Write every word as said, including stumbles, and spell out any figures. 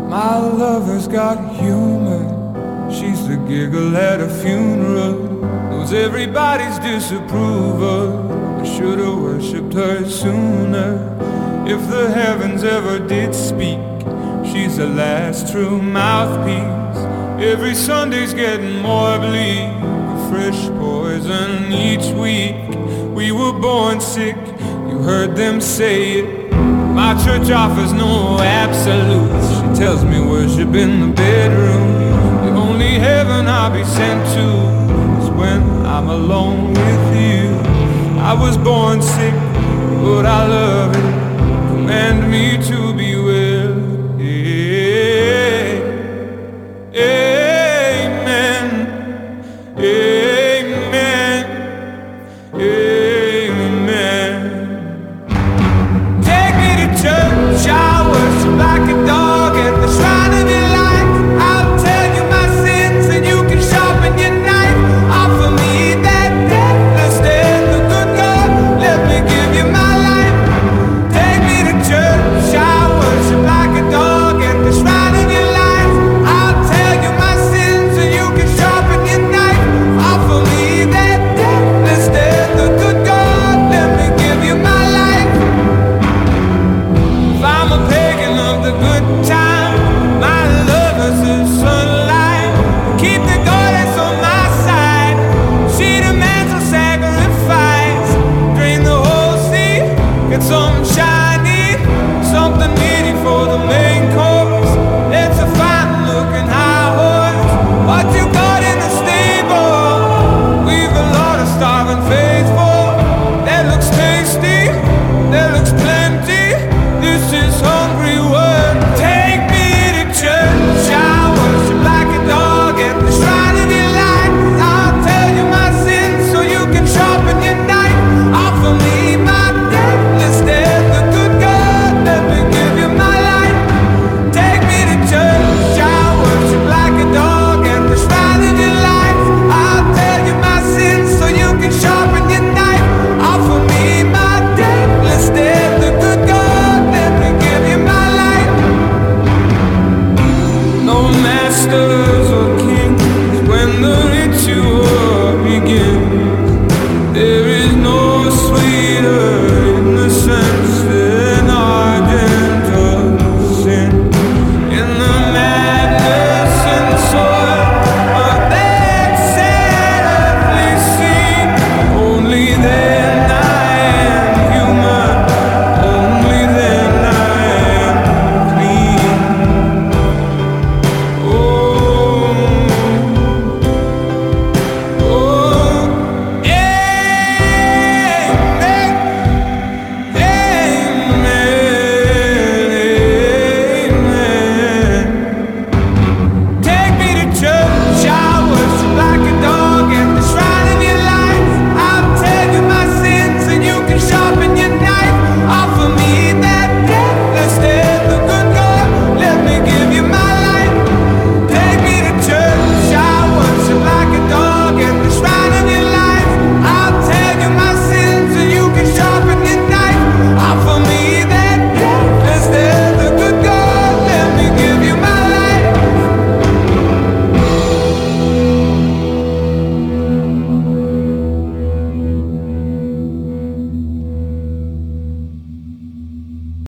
My lover's got humor. She's the giggle at a funeral. Knows everybody's disapproval. I should've worshipped her sooner. If the heavens ever did speak, she's the last true mouthpiece. Every Sunday's getting more bleak, fresh poison each week. We were born sick, you heard them say it. My church offers no absolutes. She tells me worship in the bedroom. The only heaven I'll be sent to is when I'm alone with you. I was born sick, but I love it. Command me to